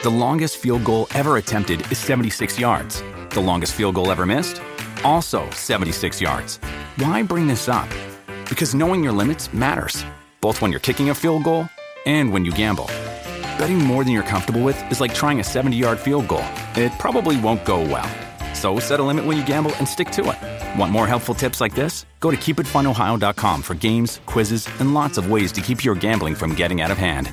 The longest field goal ever attempted is 76 yards. The longest field goal ever missed? Also 76 yards. Why bring this up? Because knowing your limits matters, both when you're kicking a field goal and when you gamble. Betting more than you're comfortable with is like trying a 70-yard field goal. It probably won't go well. So set a limit when you gamble and stick to it. Want more helpful tips like this? Go to keepitfunohio.com for games, quizzes, and lots of ways to keep your gambling from getting out of hand.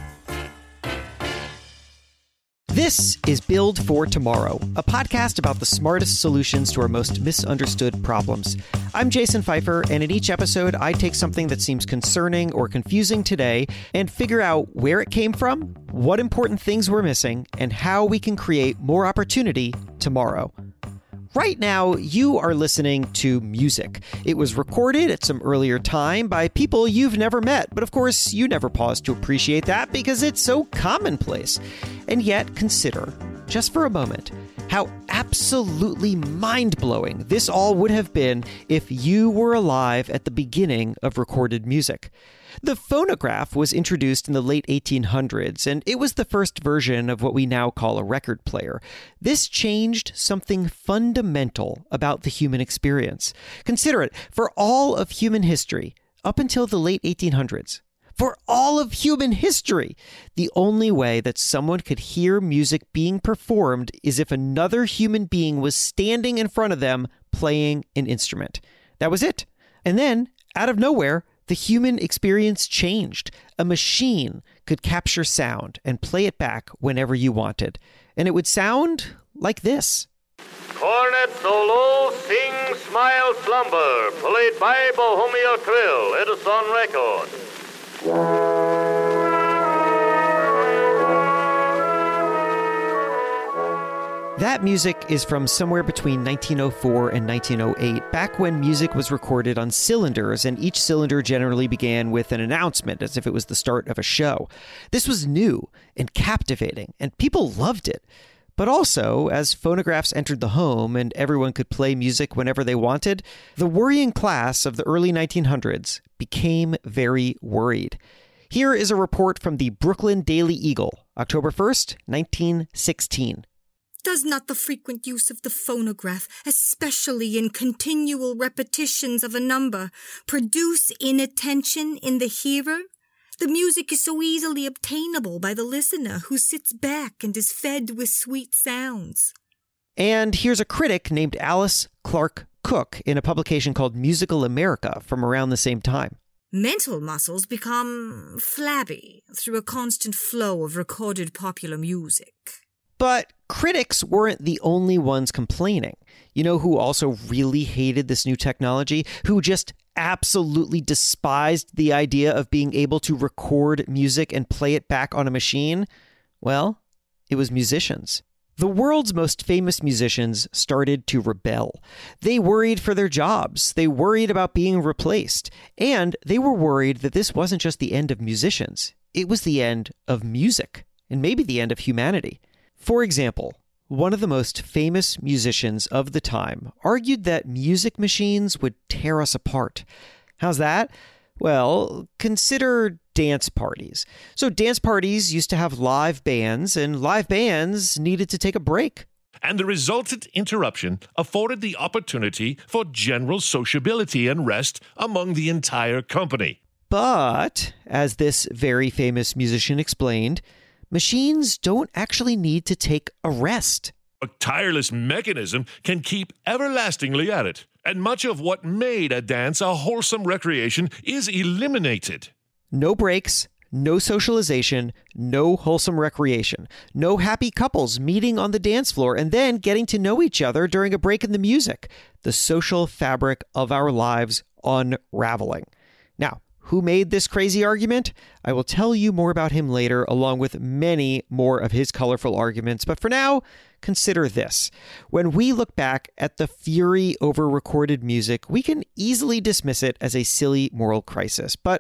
This is Build for Tomorrow, a podcast about the smartest solutions to our most misunderstood problems. I'm Jason Pfeiffer, and in each episode, I take something that seems concerning or confusing today and figure out where it came from, what important things we're missing, and how we can create more opportunity tomorrow. Right now, you are listening to music. It was recorded at some earlier time by people you've never met, but of course, you never pause to appreciate that because it's so commonplace. And yet, consider, just for a moment, how absolutely mind-blowing this all would have been if you were alive at the beginning of recorded music. The phonograph was introduced in the late 1800s, and it was the first version of what we now call a record player. This changed something fundamental about the human experience. Consider it, for all of human history, up until the late 1800s, for all of human history, the only way that someone could hear music being performed is if another human being was standing in front of them playing an instrument. That was it. And then, out of nowhere, the human experience changed. A machine could capture sound and play it back whenever you wanted. And it would sound like this. Cornet solo, sing, smile, slumber, played by Bohemia Krill. It is on record. That music is from somewhere between 1904 and 1908, back when music was recorded on cylinders, and each cylinder generally began with an announcement, as if it was the start of a show. This was new and captivating, and people loved it. But also, as phonographs entered the home and everyone could play music whenever they wanted, the worrying class of the early 1900s became very worried. Here is a report from the Brooklyn Daily Eagle, October 1st, 1916. Does not the frequent use of the phonograph, especially in continual repetitions of a number, produce inattention in the hearer? The music is so easily obtainable by the listener who sits back and is fed with sweet sounds. And here's a critic named Alice Clark Cook in a publication called Musical America from around the same time. Mental muscles become flabby through a constant flow of recorded popular music. But critics weren't the only ones complaining. You know who also really hated this new technology? Who just absolutely despised the idea of being able to record music and play it back on a machine? Well, it was musicians. The world's most famous musicians started to rebel. They worried for their jobs. They worried about being replaced. And they were worried that this wasn't just the end of musicians. It was the end of music, and maybe the end of humanity. For example, one of the most famous musicians of the time argued that music machines would tear us apart. How's that? Well, consider dance parties. So dance parties used to have live bands, and live bands needed to take a break. And the resultant interruption afforded the opportunity for general sociability and rest among the entire company. But, as this very famous musician explained, machines don't actually need to take a rest. A tireless mechanism can keep everlastingly at it, and much of what made a dance a wholesome recreation is eliminated. No breaks, no socialization, no wholesome recreation, no happy couples meeting on the dance floor and then getting to know each other during a break in the music. The social fabric of our lives unraveling. Now, who made this crazy argument? I will tell you more about him later, along with many more of his colorful arguments. But for now, consider this. When we look back at the fury over recorded music, we can easily dismiss it as a silly moral crisis. But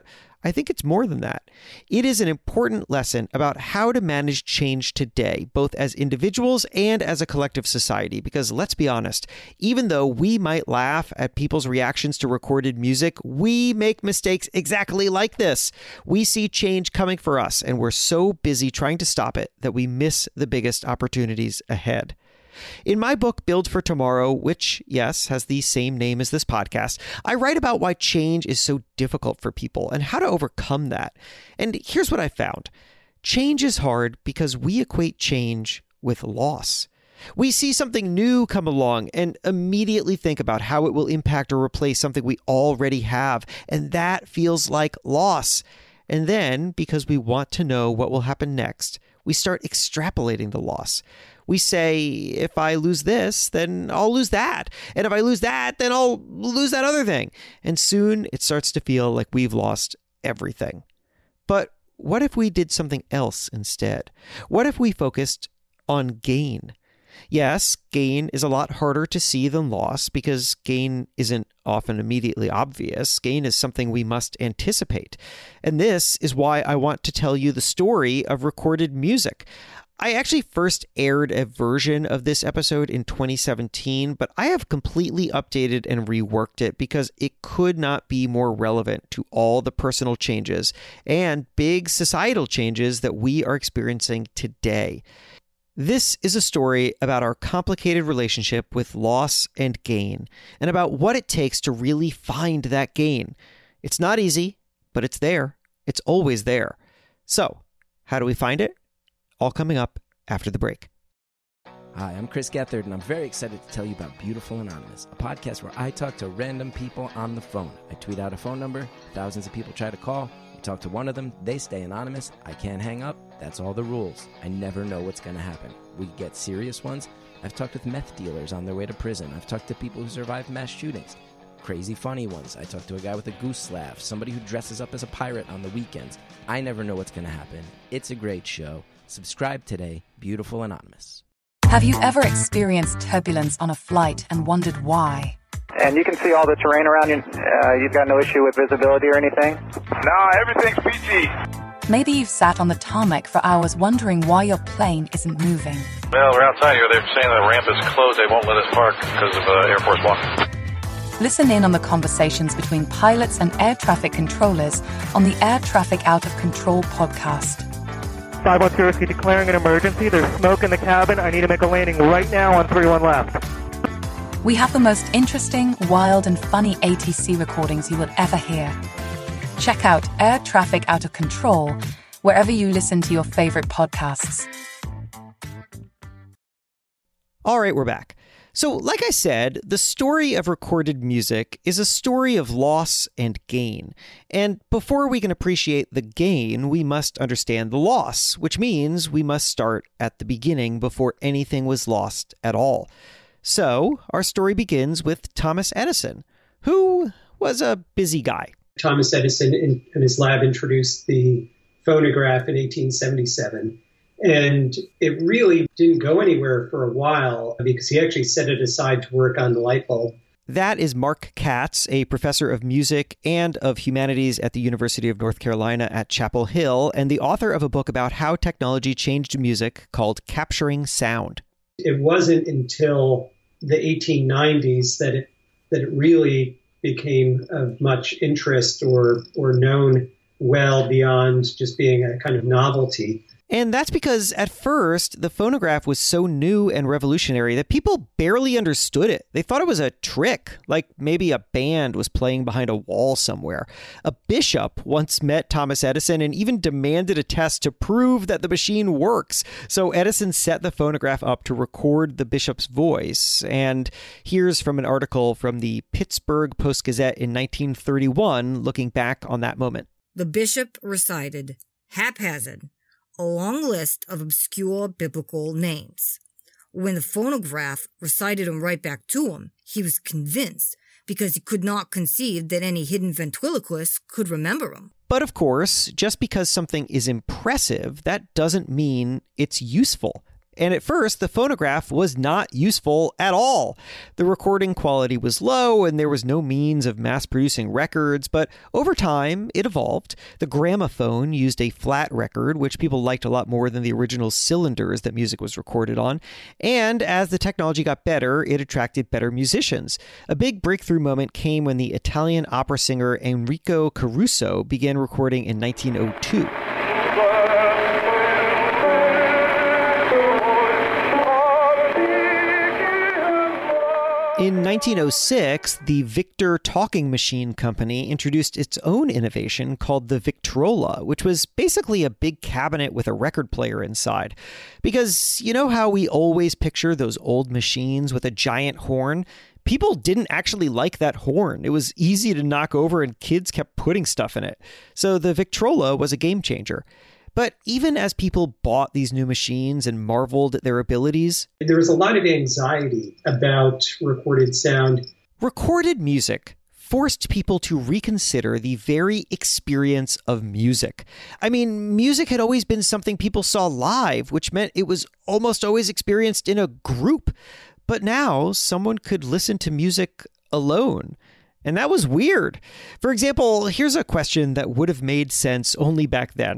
I think it's more than that. It is an important lesson about how to manage change today, both as individuals and as a collective society. Because let's be honest, even though we might laugh at people's reactions to recorded music, we make mistakes exactly like this. We see change coming for us, and we're so busy trying to stop it that we miss the biggest opportunities ahead. In my book, Build for Tomorrow, which, yes, has the same name as this podcast, I write about why change is so difficult for people and how to overcome that. And here's what I found. Change is hard because we equate change with loss. We see something new come along and immediately think about how it will impact or replace something we already have, and that feels like loss. And then, because we want to know what will happen next, we start extrapolating the loss. We say, if I lose this, then I'll lose that. And if I lose that, then I'll lose that other thing. And soon it starts to feel like we've lost everything. But what if we did something else instead? What if we focused on gain? Yes, gain is a lot harder to see than loss because gain isn't often immediately obvious. Gain is something we must anticipate. And this is why I want to tell you the story of recorded music. I actually first aired a version of this episode in 2017, but I have completely updated and reworked it because it could not be more relevant to all the personal changes and big societal changes that we are experiencing today. This is a story about our complicated relationship with loss and gain, and about what it takes to really find that gain. It's not easy, but it's there. It's always there. So, how do we find it? All coming up after the break. Hi, I'm Chris Gethard, and I'm very excited to tell you about Beautiful Anonymous, a podcast where I talk to random people on the phone. I tweet out a phone number, thousands of people try to call. You talk to one of them, they stay anonymous. I can't hang up. That's all the rules. I never know what's going to happen. We get serious ones. I've talked with meth dealers on their way to prison. I've talked to people who survived mass shootings. Crazy funny ones. I talked to a guy with a goose laugh, somebody who dresses up as a pirate on the weekends. I never know what's going to happen. It's a great show. Subscribe today, Beautiful Anonymous. Have you ever experienced turbulence on a flight and wondered why? And you can see all the terrain around you. You've got no issue with visibility or anything? No, everything's peachy. Maybe you've sat on the tarmac for hours wondering why your plane isn't moving. Well, we're outside here. They're saying the ramp is closed. They won't let us park because of Air Force One. Listen in on the conversations between pilots and air traffic controllers on the Air Traffic Out of Control podcast. 510 declaring an emergency. There's smoke in the cabin. I need to make a landing right now on 31 left. We have the most interesting, wild, and funny ATC recordings you will ever hear. Check out Air Traffic Out of Control wherever you listen to your favorite podcasts. All right, we're back. So, like I said, the story of recorded music is a story of loss and gain. And before we can appreciate the gain, we must understand the loss, which means we must start at the beginning before anything was lost at all. So, our story begins with Thomas Edison, who was a busy guy. Thomas Edison in his lab introduced the phonograph in 1877. And it really didn't go anywhere for a while because he actually set it aside to work on the light bulb. That is Mark Katz, a professor of music and of humanities at the University of North Carolina at Chapel Hill, and the author of a book about how technology changed music called Capturing Sound. It wasn't until the 1890s that it really became of interest or known well beyond just being a kind of novelty. And that's because at first, the phonograph was so new and revolutionary that people barely understood it. They thought it was a trick, like maybe a band was playing behind a wall somewhere. A bishop once met Thomas Edison and even demanded a test to prove that the machine works. So Edison set the phonograph up to record the bishop's voice. And here's from an article from the Pittsburgh Post-Gazette in 1931, looking back on that moment. The bishop recited, haphazard, a long list of obscure biblical names. When the phonograph recited them right back to him, he was convinced because he could not conceive that any hidden ventriloquist could remember them. But of course, just because something is impressive, that doesn't mean it's useful. And at first, the phonograph was not useful at all. The recording quality was low, and there was no means of mass-producing records, but over time, it evolved. The gramophone used a flat record, which people liked a lot more than the original cylinders that music was recorded on. And as the technology got better, it attracted better musicians. A big breakthrough moment came when the Italian opera singer Enrico Caruso began recording in 1902. In 1906, the Victor Talking Machine Company introduced its own innovation called the Victrola, which was basically a big cabinet with a record player inside. Because you know how we always picture those old machines with a giant horn? People didn't actually like that horn. It was easy to knock over and kids kept putting stuff in it. So the Victrola was a game changer. But even as people bought these new machines and marveled at their abilities, there was a lot of anxiety about recorded sound. Recorded music forced people to reconsider the very experience of music. I mean, music had always been something people saw live, which meant it was almost always experienced in a group. But now someone could listen to music alone. And that was weird. For example, here's a question that would have made sense only back then.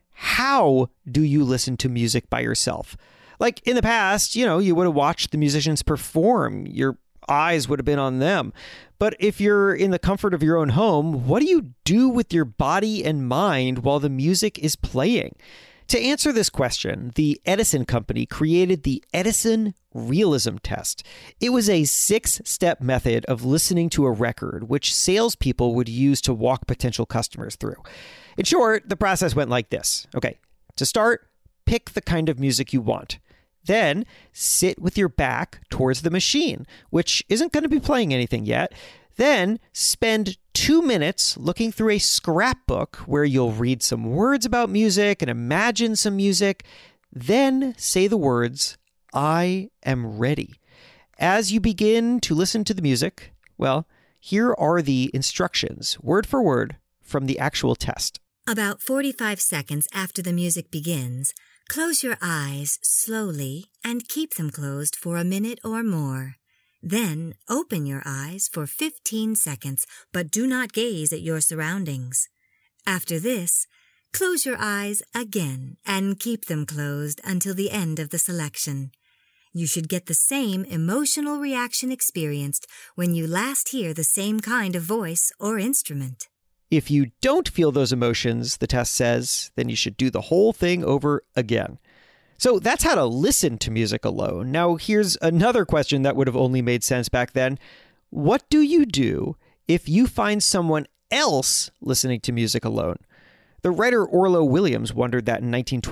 How do you listen to music by yourself? Like in the past, you would have watched the musicians perform. Your eyes would have been on them. But if you're in the comfort of your own home, what do you do with your body and mind while the music is playing? To answer this question, the Edison Company created the Edison Realism Test. It was a 6-step method of listening to a record, which salespeople would use to walk potential customers through. In short, the process went like this. Okay, to start, pick the kind of music you want. Then, sit with your back towards the machine, which isn't going to be playing anything yet. Then, spend 2 minutes looking through a scrapbook where you'll read some words about music and imagine some music. Then, say the words, "I am ready." As you begin to listen to the music, well, here are the instructions, word for word, from the actual test. About 45 seconds after the music begins, close your eyes slowly and keep them closed for a minute or more. Then open your eyes for 15 seconds, but do not gaze at your surroundings. After this, close your eyes again and keep them closed until the end of the selection. You should get the same emotional reaction experienced when you last hear the same kind of voice or instrument. If you don't feel those emotions, the test says, then you should do the whole thing over again. So that's how to listen to music alone. Now, here's another question that would have only made sense back then. What do you do if you find someone else listening to music alone? The writer Orlo Williams wondered that in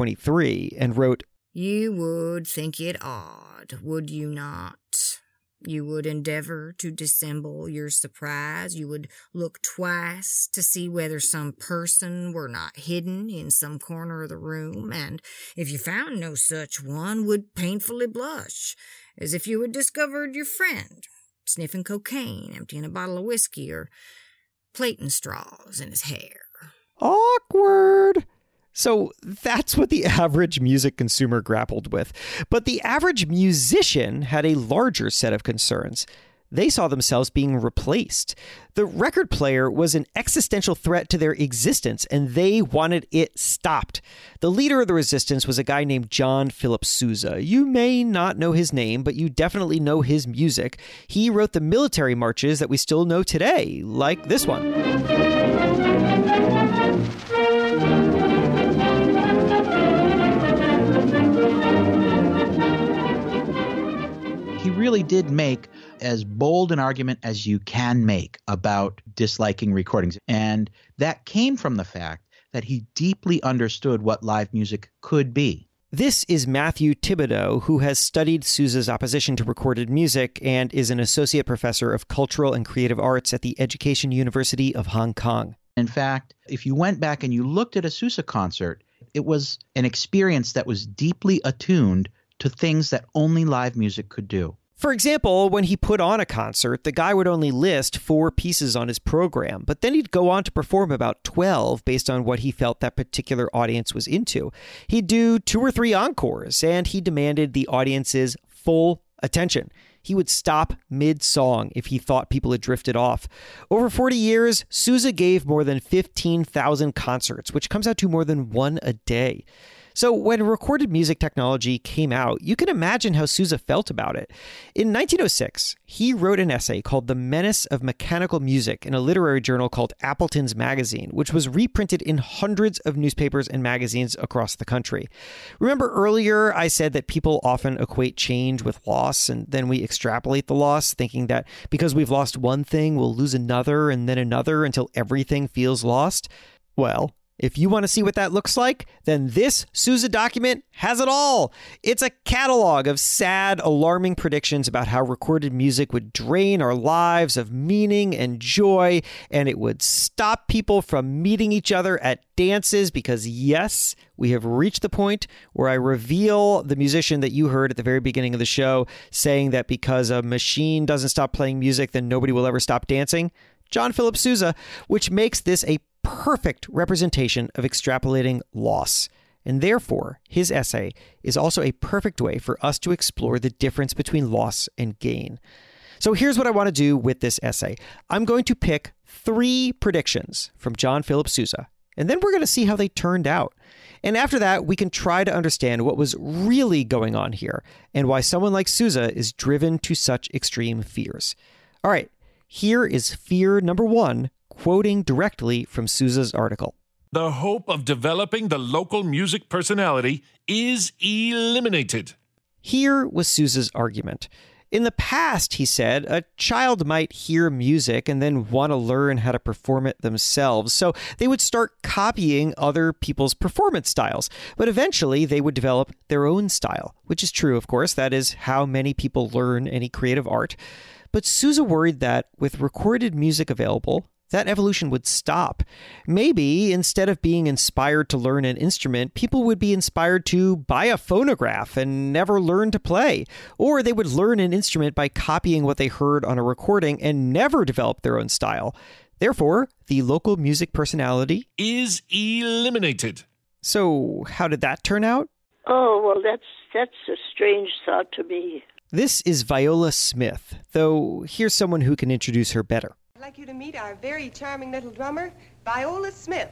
1923 and wrote, "You would think it odd, would you not? You would endeavor to dissemble your surprise. You would look twice to see whether some person were not hidden in some corner of the room, and if you found no such one, would painfully blush, as if you had discovered your friend sniffing cocaine, emptying a bottle of whiskey, or plaiting straws in his hair." Awkward. So that's what the average music consumer grappled with. But the average musician had a larger set of concerns. They saw themselves being replaced. The record player was an existential threat to their existence, and they wanted it stopped. The leader of the resistance was a guy named John Philip Sousa. You may not know his name, but you definitely know his music. He wrote the military marches that we still know today, like this one. He really did make as bold an argument as you can make about disliking recordings. And that came from the fact that he deeply understood what live music could be. This is Matthew Thibodeau, who has studied Sousa's opposition to recorded music and is an associate professor of cultural and creative arts at the Education University of Hong Kong. In fact, if you went back and you looked at a Sousa concert, it was an experience that was deeply attuned to things that only live music could do. For example, when he put on a concert, the guy would only list 4 pieces on his program, but then he'd go on to perform about 12 based on what he felt that particular audience was into. He'd do 2 or 3 encores, and he demanded the audience's full attention. He would stop mid-song if he thought people had drifted off. Over 40 years, Sousa gave more than 15,000 concerts, which comes out to more than 1 a day. So when recorded music technology came out, you can imagine how Sousa felt about it. In 1906, he wrote an essay called The Menace of Mechanical Music in a literary journal called Appleton's Magazine, which was reprinted in hundreds of newspapers and magazines across the country. Remember earlier I said that people often equate change with loss, and then we extrapolate the loss, thinking that because we've lost one thing, we'll lose another and then another until everything feels lost? Well, if you want to see what that looks like, then this Sousa document has it all. It's a catalog of sad, alarming predictions about how recorded music would drain our lives of meaning and joy, and it would stop people from meeting each other at dances because, yes, we have reached the point where I reveal the musician that you heard at the very beginning of the show saying that because a machine doesn't stop playing music, then nobody will ever stop dancing. John Philip Sousa, which makes this a perfect representation of extrapolating loss. And therefore, his essay is also a perfect way for us to explore the difference between loss and gain. So here's what I want to do with this essay. I'm going to pick 3 predictions from John Philip Sousa, and then we're going to see how they turned out. And after that, we can try to understand what was really going on here and why someone like Sousa is driven to such extreme fears. All right, here is fear number 1, quoting directly from Sousa's article. The hope of developing the local music personality is eliminated. Here was Sousa's argument. In the past, he said, a child might hear music and then want to learn how to perform it themselves, so they would start copying other people's performance styles. But eventually, they would develop their own style, which is true, of course. That is how many people learn any creative art. But Sousa worried that with recorded music available, that evolution would stop. Maybe instead of being inspired to learn an instrument, people would be inspired to buy a phonograph and never learn to play. Or they would learn an instrument by copying what they heard on a recording and never develop their own style. Therefore, the local music personality is eliminated. So how did that turn out? Oh, well, that's a strange thought to me. This is Viola Smith, though here's someone who can introduce her better. I'd like you to meet our very charming little drummer, Viola Smith.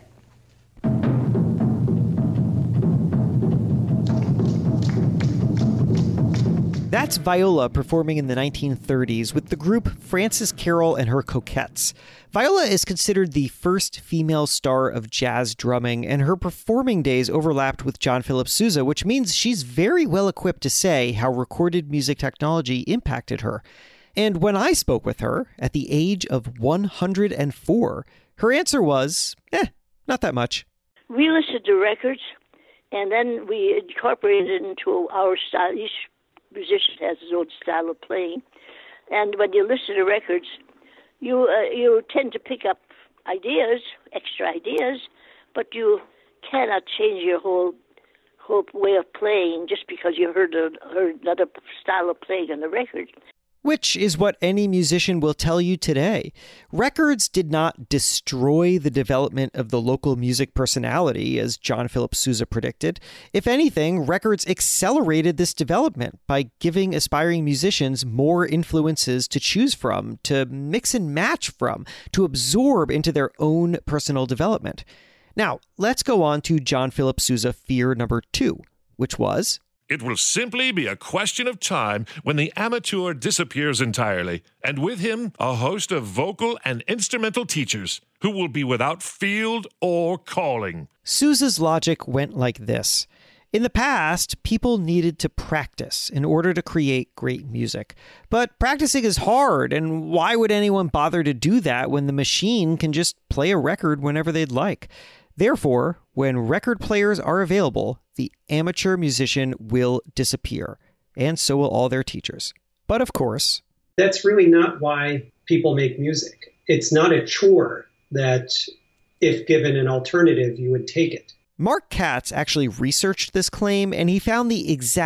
That's Viola performing in the 1930s with the group Frances Carroll and her Coquettes. Viola is considered the first female star of jazz drumming, and her performing days overlapped with John Philip Sousa, which means she's very well equipped to say how recorded music technology impacted her. And when I spoke with her at the age of 104, her answer was, not that much. We listened to records, and then we incorporated it into our style. Each musician has his own style of playing. And when you listen to records, you tend to pick up ideas, extra ideas, but you cannot change your whole way of playing just because you heard another style of playing on the record. Which is what any musician will tell you today. Records did not destroy the development of the local music personality, as John Philip Sousa predicted. If anything, records accelerated this development by giving aspiring musicians more influences to choose from, to mix and match from, to absorb into their own personal development. Now, let's go on to John Philip Sousa fear number 2, which was... It will simply be a question of time when the amateur disappears entirely, and with him, a host of vocal and instrumental teachers who will be without field or calling. Sousa's logic went like this. In the past, people needed to practice in order to create great music. But practicing is hard, and why would anyone bother to do that when the machine can just play a record whenever they'd like? Therefore, when record players are available, the amateur musician will disappear, and so will all their teachers. But of course... That's really not why people make music. It's not a chore that, if given an alternative, you would take it. Mark Katz actually researched this claim, and he found the exact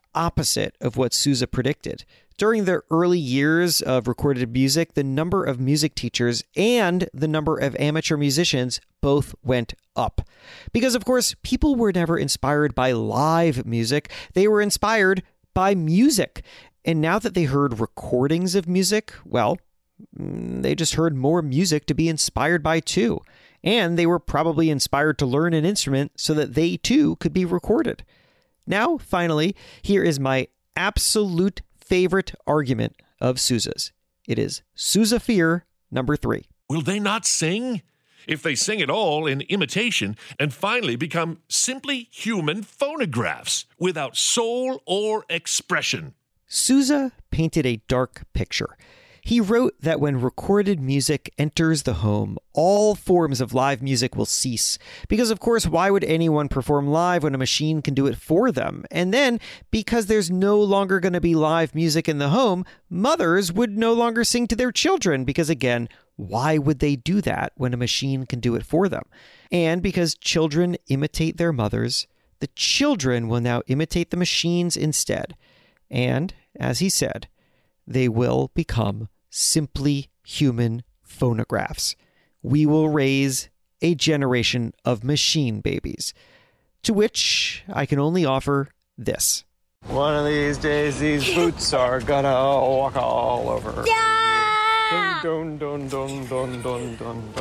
opposite of what Sousa predicted. During the early years of recorded music, the number of music teachers and the number of amateur musicians both went up. Because, of course, people were never inspired by live music. They were inspired by music. And now that they heard recordings of music, well, they just heard more music to be inspired by too. And they were probably inspired to learn an instrument so that they too could be recorded. Now, finally, here is my absolute favorite argument of Sousa's. It is Sousa fear number 3. Will they not sing? If they sing at all in imitation and finally become simply human phonographs without soul or expression. Sousa painted a dark picture. He wrote that when recorded music enters the home, all forms of live music will cease. Because, of course, why would anyone perform live when a machine can do it for them? And then, because there's no longer going to be live music in the home, mothers would no longer sing to their children. Because, again, why would they do that when a machine can do it for them? And because children imitate their mothers, the children will now imitate the machines instead. And, as he said, they will become simply human phonographs. We will raise a generation of machine babies. To which I can only offer this. One of these days, these boots are gonna walk all over. Yeah! Dun, dun, dun, dun, dun, dun,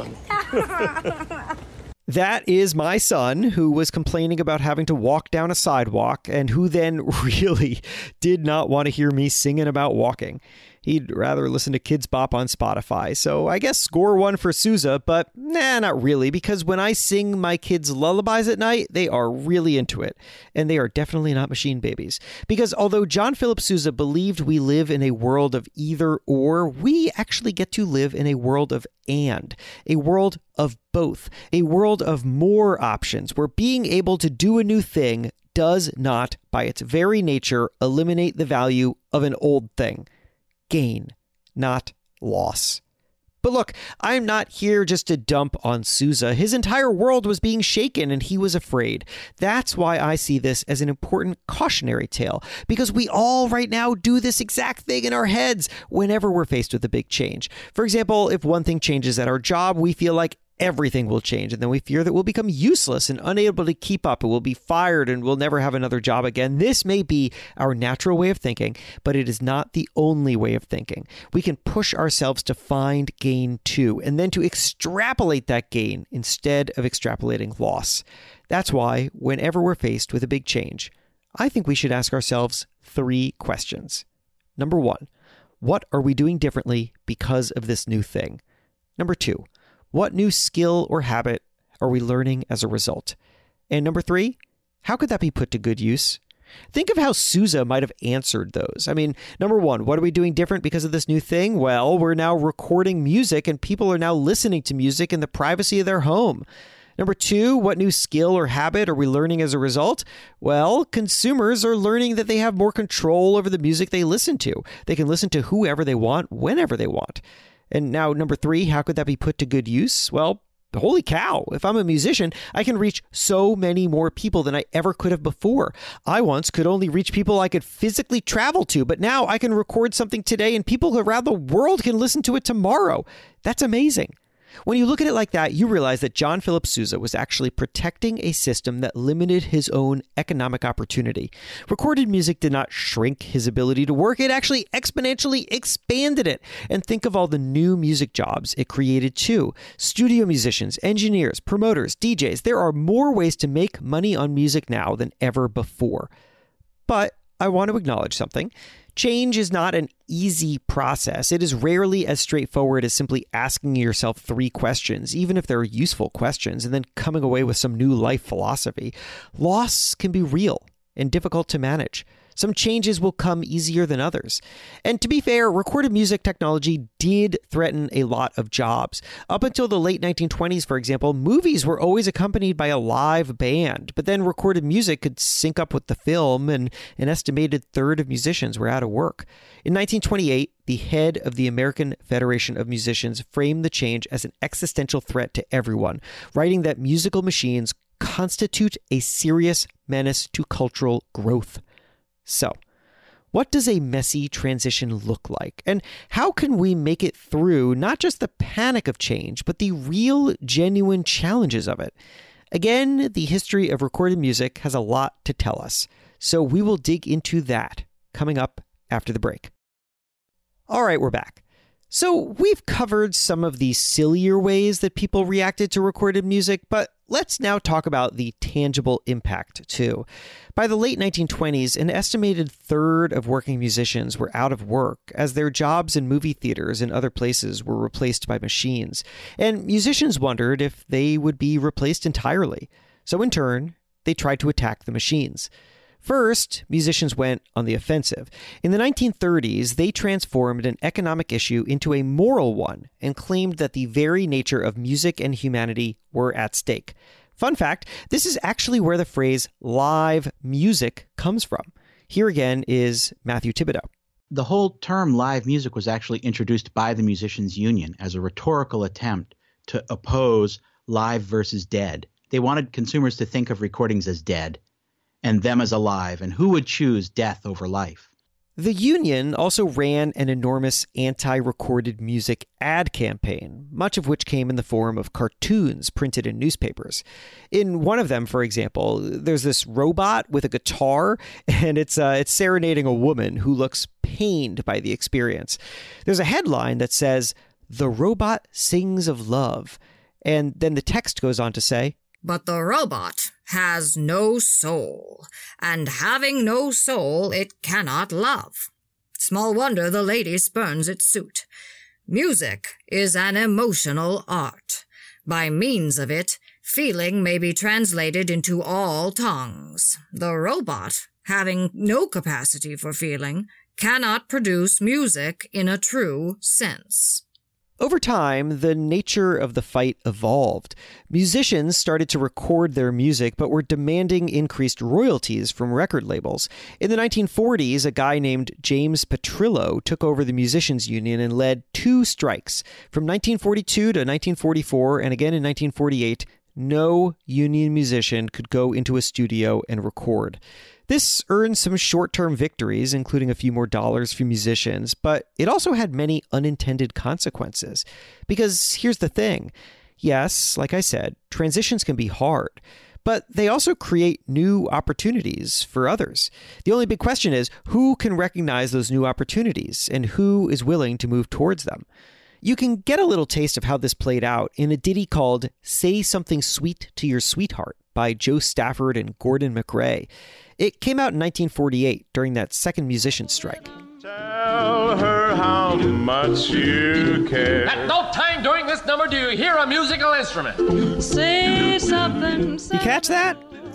dun. That is my son, who was complaining about having to walk down a sidewalk and who then really did not want to hear me singing about walking. He'd rather listen to Kids Bop on Spotify. So I guess score 1 for Sousa, but not really, because when I sing my kids lullabies at night, they are really into it. And they are definitely not machine babies. Because although John Philip Sousa believed we live in a world of either or, we actually get to live in a world of and, a world of both, a world of more options, where being able to do a new thing does not, by its very nature, eliminate the value of an old thing. Gain, not loss. But look, I'm not here just to dump on Sousa. His entire world was being shaken and he was afraid. That's why I see this as an important cautionary tale, because we all right now do this exact thing in our heads whenever we're faced with a big change. For example, if one thing changes at our job, we feel like everything will change, and then we fear that we'll become useless and unable to keep up, and we'll be fired and we'll never have another job again. This may be our natural way of thinking, but it is not the only way of thinking. We can push ourselves to find gain too, and then to extrapolate that gain instead of extrapolating loss. That's why whenever we're faced with a big change, I think we should ask ourselves 3 questions. Number 1, what are we doing differently because of this new thing? Number 2, what new skill or habit are we learning as a result? And number 3, how could that be put to good use? Think of how Sousa might have answered those. I mean, number 1, what are we doing different because of this new thing? Well, we're now recording music and people are now listening to music in the privacy of their home. Number 2, what new skill or habit are we learning as a result? Well, consumers are learning that they have more control over the music they listen to. They can listen to whoever they want, whenever they want. And now, number 3, how could that be put to good use? Well, holy cow, if I'm a musician, I can reach so many more people than I ever could have before. I once could only reach people I could physically travel to, but now I can record something today and people around the world can listen to it tomorrow. That's amazing. When you look at it like that, you realize that John Philip Sousa was actually protecting a system that limited his own economic opportunity. Recorded music did not shrink his ability to work. It actually exponentially expanded it. And think of all the new music jobs it created too. Studio musicians, engineers, promoters, DJs. There are more ways to make money on music now than ever before. But I want to acknowledge something. Change is not an easy process. It is rarely as straightforward as simply asking yourself 3 questions, even if they're useful questions, and then coming away with some new life philosophy. Loss can be real and difficult to manage. Some changes will come easier than others. And to be fair, recorded music technology did threaten a lot of jobs. Up until the late 1920s, for example, movies were always accompanied by a live band, but then recorded music could sync up with the film, and an estimated third of musicians were out of work. In 1928, the head of the American Federation of Musicians framed the change as an existential threat to everyone, writing that musical machines constitute a serious menace to cultural growth. So, what does a messy transition look like? And how can we make it through not just the panic of change, but the real, genuine challenges of it? Again, the history of recorded music has a lot to tell us. So we will dig into that coming up after the break. All right, we're back. So we've covered some of the sillier ways that people reacted to recorded music, but let's now talk about the tangible impact, too. By the late 1920s, an estimated third of working musicians were out of work as their jobs in movie theaters and other places were replaced by machines. And musicians wondered if they would be replaced entirely. So in turn, they tried to attack the machines. First, musicians went on the offensive. In the 1930s, they transformed an economic issue into a moral one and claimed that the very nature of music and humanity were at stake. Fun fact, this is actually where the phrase live music comes from. Here again is Matthew Thibodeau. The whole term live music was actually introduced by the Musicians Union as a rhetorical attempt to oppose live versus dead. They wanted consumers to think of recordings as dead and them as alive, and who would choose death over life? The union also ran an enormous anti-recorded music ad campaign, much of which came in the form of cartoons printed in newspapers. In one of them, for example, there's this robot with a guitar, and it's serenading a woman who looks pained by the experience. There's a headline that says, "The robot sings of love," and then the text goes on to say, "But the robot has no soul, and having no soul, it cannot love. Small wonder the lady spurns its suit. Music is an emotional art. By means of it, feeling may be translated into all tongues. The robot, having no capacity for feeling, cannot produce music in a true sense." Over time, the nature of the fight evolved. Musicians started to record their music, but were demanding increased royalties from record labels. In the 1940s, a guy named James Petrillo took over the Musicians Union and led 2 strikes. From 1942 to 1944, and again in 1948, no union musician could go into a studio and record. This earned some short-term victories, including a few more dollars for musicians, but it also had many unintended consequences. Because here's the thing. Yes, like I said, transitions can be hard, but they also create new opportunities for others. The only big question is, who can recognize those new opportunities and who is willing to move towards them? You can get a little taste of how this played out in a ditty called "Say Something Sweet to Your Sweetheart" by Joe Stafford and Gordon MacRae. It came out in 1948 during that second musician strike. Tell her how much you care. At no time during this number do you hear a musical instrument. Say something. You catch that?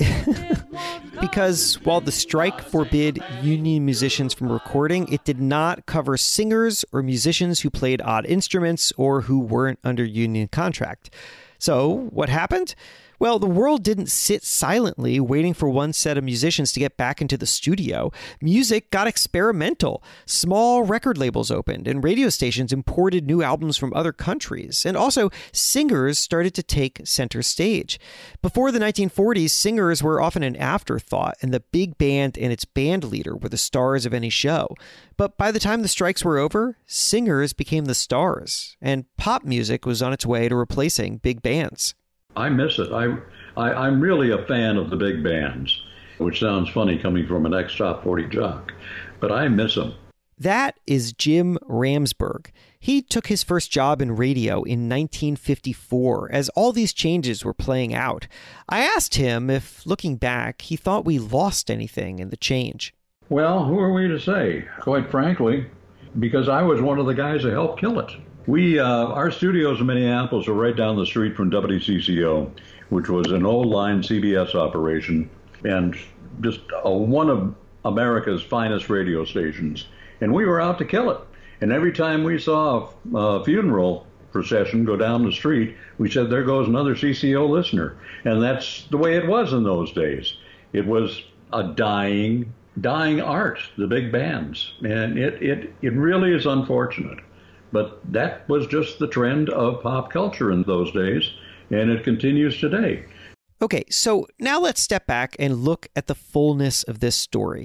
Because while the strike forbid union musicians from recording, it did not cover singers or musicians who played odd instruments or who weren't under union contract. So what happened? Well, the world didn't sit silently waiting for one set of musicians to get back into the studio. Music got experimental. Small record labels opened, and radio stations imported new albums from other countries. And also, singers started to take center stage. Before the 1940s, singers were often an afterthought, and the big band and its band leader were the stars of any show. But by the time the strikes were over, singers became the stars, and pop music was on its way to replacing big bands. I miss it. I'm really a fan of the big bands, which sounds funny coming from an ex-Top 40 jock, but I miss them. That is Jim Ramsburg. He took his first job in radio in 1954 as all these changes were playing out. I asked him if, looking back, he thought we lost anything in the change. Well, who are we to say? Quite frankly, because I was one of the guys who helped kill it. Our studios in Minneapolis are right down the street from WCCO, which was an old line CBS operation and just one of America's finest radio stations. And we were out to kill it. And every time we saw a funeral procession go down the street, we said, there goes another CCO listener. And that's the way it was in those days. It was a dying art, the big bands. And it really is unfortunate. But that was just the trend of pop culture in those days, and it continues today. Okay, so now let's step back and look at the fullness of this story.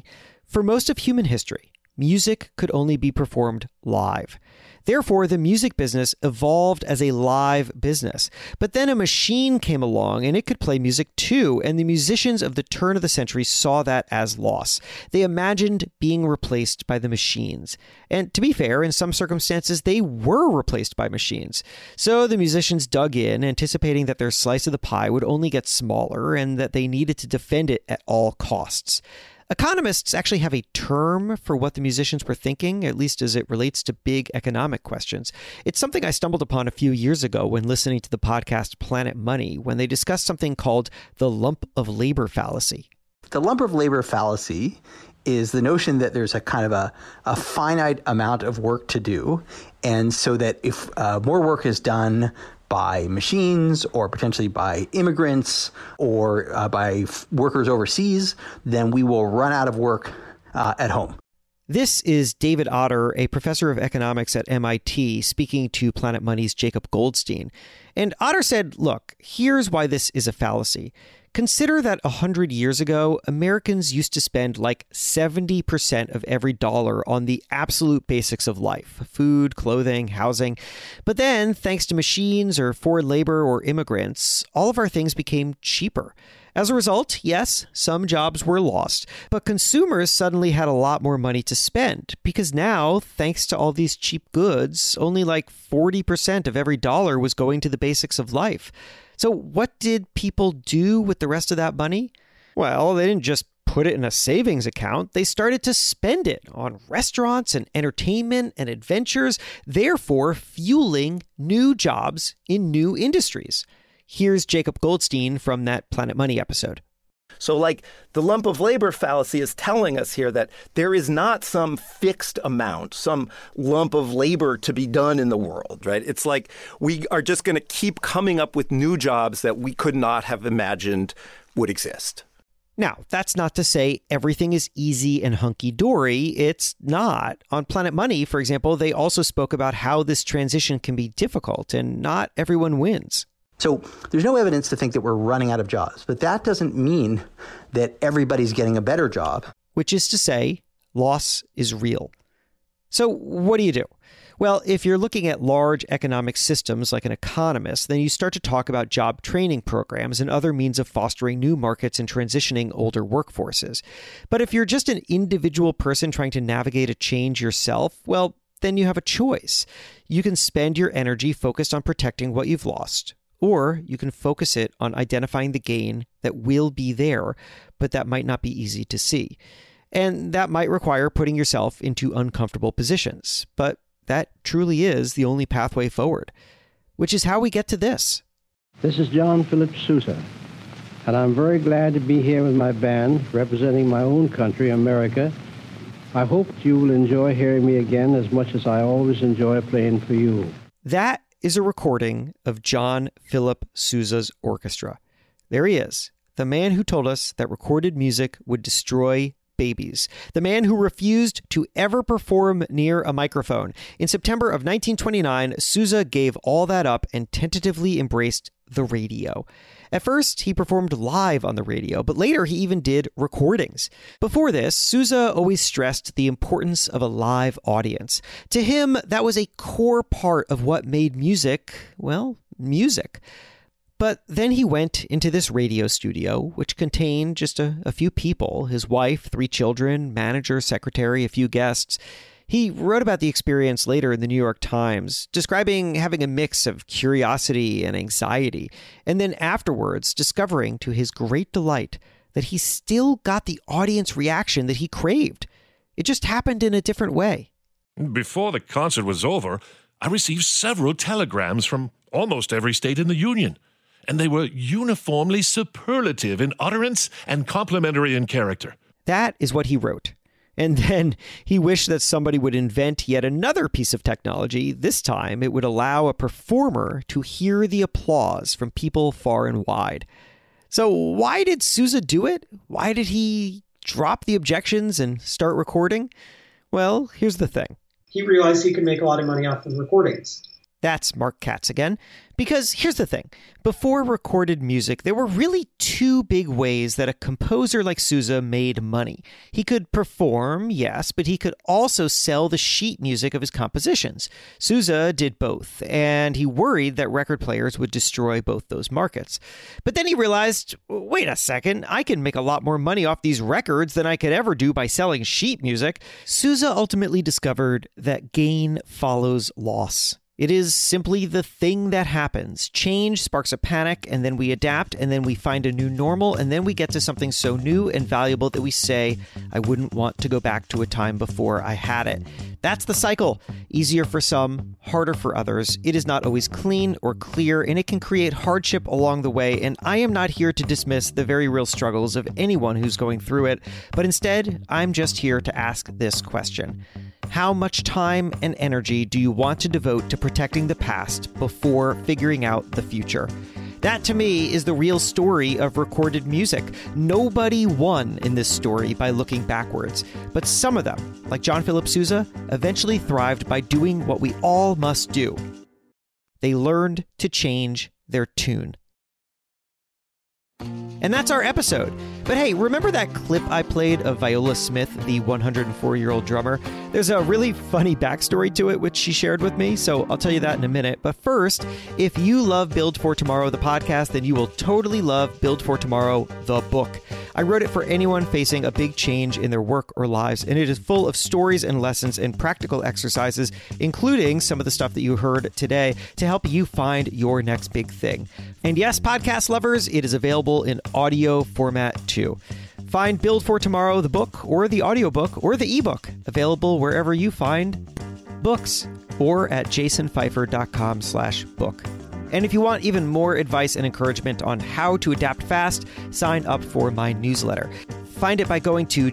For most of human history, music could only be performed live. Therefore, the music business evolved as a live business. But then a machine came along and it could play music too, and the musicians of the turn of the century saw that as loss. They imagined being replaced by the machines. And to be fair, in some circumstances, they were replaced by machines. So the musicians dug in, anticipating that their slice of the pie would only get smaller and that they needed to defend it at all costs. Economists actually have a term for what the musicians were thinking, at least as it relates to big economic questions. It's something I stumbled upon a few years ago when listening to the podcast Planet Money, when they discussed something called the lump of labor fallacy. The lump of labor fallacy is the notion that there's a kind of a finite amount of work to do, and so that if more work is done by machines or potentially by immigrants or by workers overseas, then we will run out of work at home. This is David Otter, a professor of economics at MIT, speaking to Planet Money's Jacob Goldstein. And Otter said, look, here's why this is a fallacy. Consider that 100 years ago, Americans used to spend like 70% of every dollar on the absolute basics of life: food, clothing, housing. But then, thanks to machines or foreign labor or immigrants, all of our things became cheaper. As a result, yes, some jobs were lost, but consumers suddenly had a lot more money to spend because now, thanks to all these cheap goods, only like 40% of every dollar was going to the basics of life. So what did people do with the rest of that money? Well, they didn't just put it in a savings account. They started to spend it on restaurants and entertainment and adventures, therefore fueling new jobs in new industries. Here's Jacob Goldstein from that Planet Money episode. So like the lump of labor fallacy is telling us here that there is not some fixed amount, some lump of labor to be done in the world, right? It's like we are just going to keep coming up with new jobs that we could not have imagined would exist. Now, that's not to say everything is easy and hunky-dory. It's not. On Planet Money, for example, they also spoke about how this transition can be difficult and not everyone wins. So there's no evidence to think that we're running out of jobs, but that doesn't mean that everybody's getting a better job. Which is to say, loss is real. So what do you do? Well, if you're looking at large economic systems like an economist, then you start to talk about job training programs and other means of fostering new markets and transitioning older workforces. But if you're just an individual person trying to navigate a change yourself, well, then you have a choice. You can spend your energy focused on protecting what you've lost. Or you can focus it on identifying the gain that will be there, but that might not be easy to see. And that might require putting yourself into uncomfortable positions. But that truly is the only pathway forward, which is how we get to this. This is John Philip Sousa, and I'm very glad to be here with my band representing my own country, America. I hope you will enjoy hearing me again as much as I always enjoy playing for you. That is a recording of John Philip Sousa's orchestra. There he is, the man who told us that recorded music would destroy babies, the man who refused to ever perform near a microphone. In September of 1929, Sousa gave all that up and tentatively embraced the radio. At first, he performed live on the radio, but later he even did recordings. Before this, Sousa always stressed the importance of a live audience. To him, that was a core part of what made music, well, music. But then he went into this radio studio, which contained just a few people, his wife, 3 children, manager, secretary, a few guests. He wrote about the experience later in the New York Times, describing having a mix of curiosity and anxiety, and then afterwards discovering to his great delight that he still got the audience reaction that he craved. It just happened in a different way. Before the concert was over, I received several telegrams from almost every state in the Union, and they were uniformly superlative in utterance and complimentary in character. That is what he wrote. And then he wished that somebody would invent yet another piece of technology. This time, it would allow a performer to hear the applause from people far and wide. So why did Sousa do it? Why did he drop the objections and start recording? Well, here's the thing. He realized he could make a lot of money off of recordings. That's Mark Katz again. Because here's the thing. Before recorded music, there were really two big ways that a composer like Sousa made money. He could perform, yes, but he could also sell the sheet music of his compositions. Sousa did both, and he worried that record players would destroy both those markets. But then he realized, wait a second, I can make a lot more money off these records than I could ever do by selling sheet music. Sousa ultimately discovered that gain follows loss. It is simply the thing that happens. Change sparks a panic, and then we adapt, and then we find a new normal, and then we get to something so new and valuable that we say, I wouldn't want to go back to a time before I had it. That's the cycle. Easier for some, harder for others. It is not always clean or clear, and it can create hardship along the way, and I am not here to dismiss the very real struggles of anyone who's going through it, but instead, I'm just here to ask this question. How much time and energy do you want to devote to protecting the past before figuring out the future? That, to me, is the real story of recorded music. Nobody won in this story by looking backwards, but some of them, like John Philip Sousa, eventually thrived by doing what we all must do. They learned to change their tune. And that's our episode. But hey, remember that clip I played of Viola Smith, the 104-year-old drummer? There's a really funny backstory to it, which she shared with me, so I'll tell you that in a minute. But first, if you love Build for Tomorrow, the podcast, then you will totally love Build for Tomorrow, the book. I wrote it for anyone facing a big change in their work or lives, and it is full of stories and lessons and practical exercises, including some of the stuff that you heard today, to help you find your next big thing. And yes, podcast lovers, it is available in audio format too. Find Build for Tomorrow, the book, or the audiobook, or the ebook, available wherever you find books, or at jasonfeifer.com/book. And if you want even more advice and encouragement on how to adapt fast, sign up for my newsletter. Find it by going to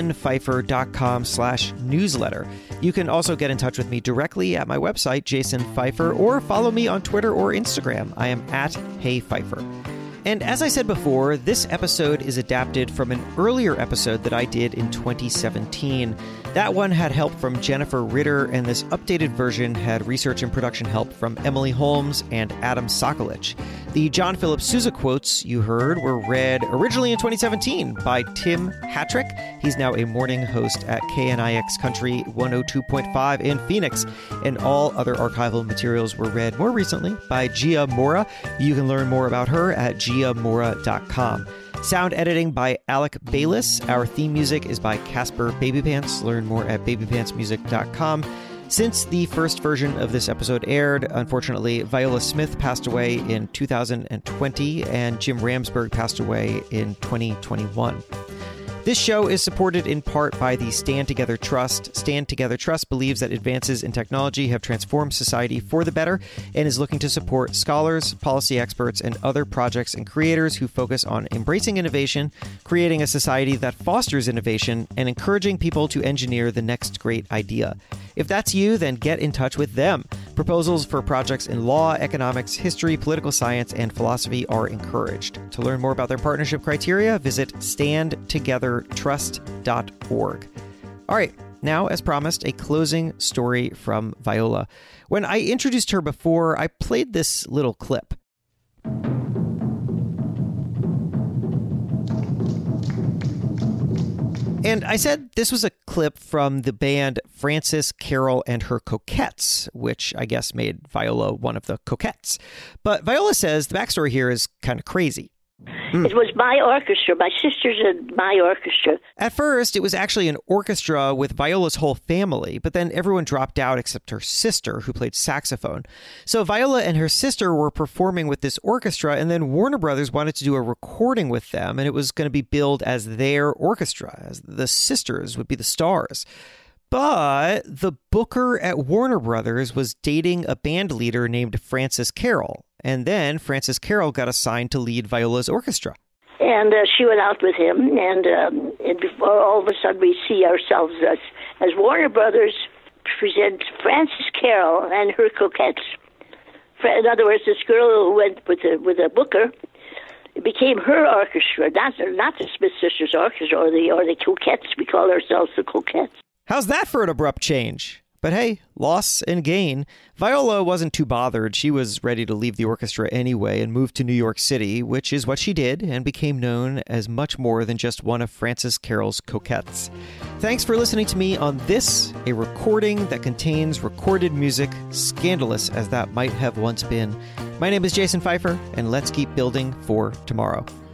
jasonfeifer.com/newsletter. You can also get in touch with me directly at my website, Jason Feifer, or follow me on Twitter or Instagram. I am at HeyFeifer. And as I said before, this episode is adapted from an earlier episode that I did in 2017. That one had help from Jennifer Ritter, and this updated version had research and production help from Emily Holmes and Adam Sokolich. The John Philip Sousa quotes you heard were read originally in 2017 by Tim Hattrick. He's now a morning host at KNIX Country 102.5 in Phoenix. And all other archival materials were read more recently by Gia Mora. You can learn more about her at giamora.com. Sound editing by Alec Bayliss. Our theme music is by Casper Babypants. Learn more at babypantsmusic.com. Since the first version of this episode aired, unfortunately, Viola Smith passed away in 2020 and Jim Ramsberg passed away in 2021. This show is supported in part by the Stand Together Trust. Stand Together Trust believes that advances in technology have transformed society for the better and is looking to support scholars, policy experts, and other projects and creators who focus on embracing innovation, creating a society that fosters innovation, and encouraging people to engineer the next great idea. If that's you, then get in touch with them. Proposals for projects in law, economics, history, political science, and philosophy are encouraged. To learn more about their partnership criteria, visit standtogethertrust.org. All right, now, as promised, a closing story from Viola. When I introduced her before, I played this little clip. And I said this was a clip from the band Frances Carroll and her Coquettes, which I guess made Viola one of the Coquettes. But Viola says the backstory here is kind of crazy. It was my orchestra, my sisters and my orchestra. At first, it was actually an orchestra with Viola's whole family, but then everyone dropped out except her sister, who played saxophone. So Viola and her sister were performing with this orchestra, and then Warner Brothers wanted to do a recording with them, and it was going to be billed as their orchestra, as the sisters would be the stars. But the booker at Warner Brothers was dating a band leader named Frances Carroll. And then Frances Carroll got assigned to lead Viola's orchestra. And she went out with him, and before all of a sudden we see ourselves as Warner Brothers present Frances Carroll and her Coquettes. In other words, this girl who went with a booker, it became her orchestra, not the Smith Sisters Orchestra or the Coquettes. We call ourselves the Coquettes. How's that for an abrupt change? But hey, loss and gain. Viola wasn't too bothered. She was ready to leave the orchestra anyway and move to New York City, which is what she did, and became known as much more than just one of Frances Carroll's coquettes. Thanks for listening to me on this, a recording that contains recorded music, scandalous as that might have once been. My name is Jason Pfeiffer, and let's keep building for tomorrow.